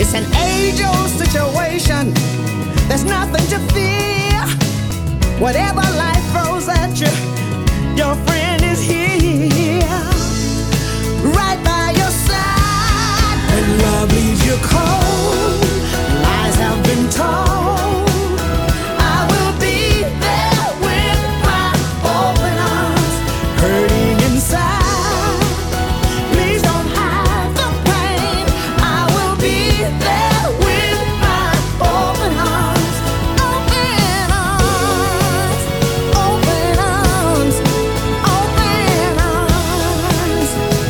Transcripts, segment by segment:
It's an age-old situation. There's nothing to fear. Whatever life throws at you, your friend is here, right by your side. When love leaves you cold, lies have been told, I will be there with my open arms, hurting inside. Please don't hide the pain. I will be there with my open arms, open arms, open arms, open arms.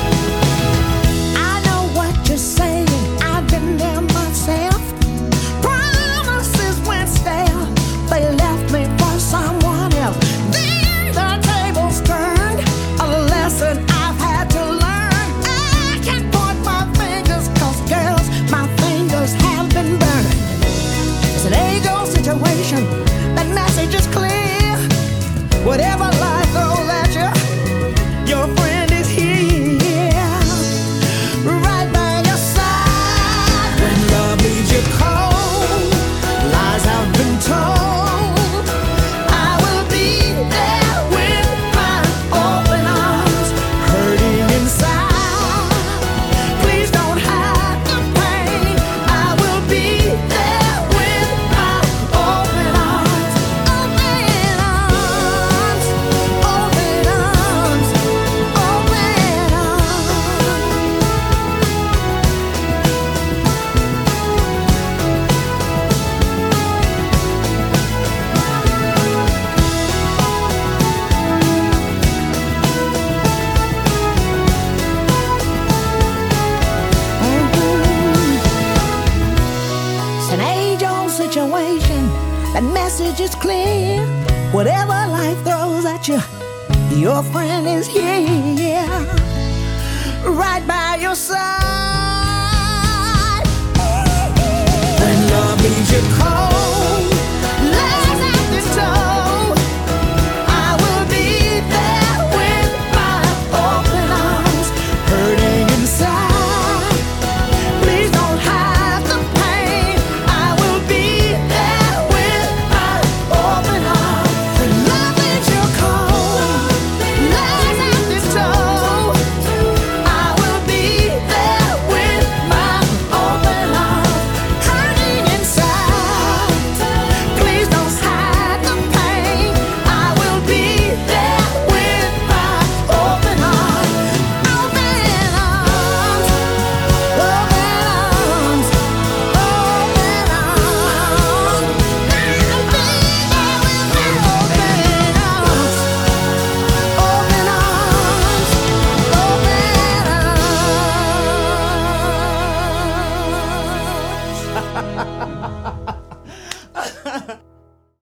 I know what you're saying. I've been there myself. Promises went stale. They left me for someone else. Then the tables turned. A lesson I've had to learn. I can't point my fingers, 'cause girls, my fingers have been burned. It's an age-old situation. That message is clear. Whatever life throws at you, your friend is here, right by your side. When love leaves you cold, lies have been told, I will be there with my open arms, hurting inside. Please don't hide the pain. I will be there with my open arms, open arms, open arms, open arms. It's an age-old situation. That message is clear. Whatever life throws at you, your friend is here, right by your side. When love leaves you cold,